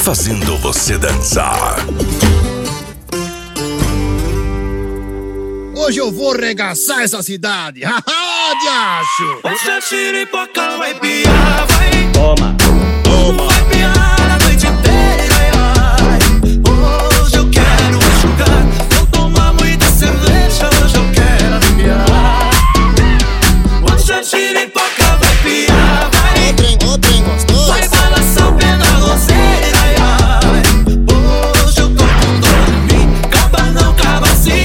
fazendo você dançar. Hoje eu vou regaçar essa cidade. Haha, diacho! Essa xiripoca vai piar, vai. Toma, toma. Vai piar a noite inteira, ai. Hoje eu quero enxugar. Vou tomar muita cerveja, hoje eu quero aliviar. Hoje a xiripoca vai piar, vai. Ô trem gostoso. Vai balançar o pé na roseira, ai. Hoje eu tô com dor em mim. Caba não, caba assim.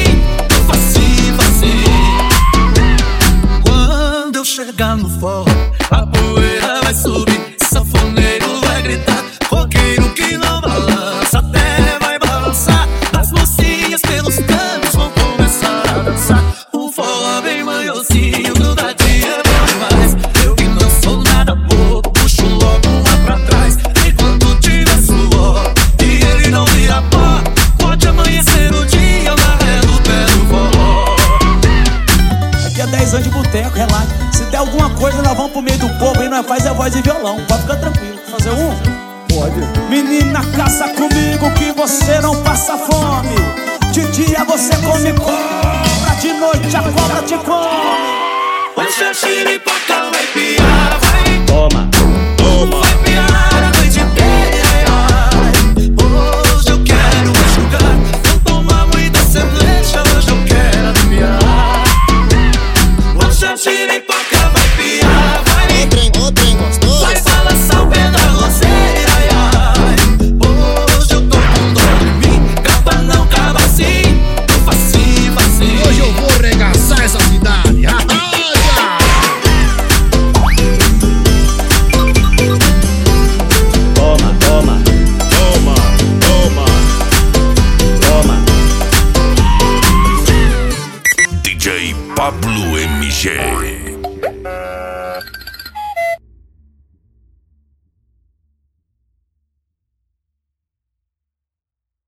Quando eu chegar no forró, a poeira vai subir, sanfoneiro vai gritar, roqueiro que não balança, até vai balançar. As mocinhas pelos cantos vão começar a dançar. O forró bem manhosinho, grudadinho é bom demais. Eu que não sou nada bobo, puxo logo uma pra trás. Enquanto tiver suor e ele não vira pó, pode amanhecer o dia na ré do pé do forró. Aqui é 10 anos de boteco, relaxa. Se der alguma coisa, nós vamos pro meio do povo e nós faz a voz e violão. Pode ficar tranquilo. Fazer um? Pode. Menina, caça comigo que você não passa fome. De dia você come cobra, de noite a cobra te come. Hoje a xiripoca vai piar, vai. Toma, toma. Vai piar a noite inteira, ai. Hoje eu quero enxugar. Vou tomar muita cerveja, hoje eu quero aliviar. Hoje a xiripoca vai piar, vai. Ô trem gostoso. Vai balançar o pé da roseira, ai. Hoje eu tô com dor em mim. Caba não, caba assim. Facinho, facinho. Hoje eu vou regaçar essa cidade. Haha, diacho! Toma, toma. Toma, toma. Toma. DJ Pablo MG.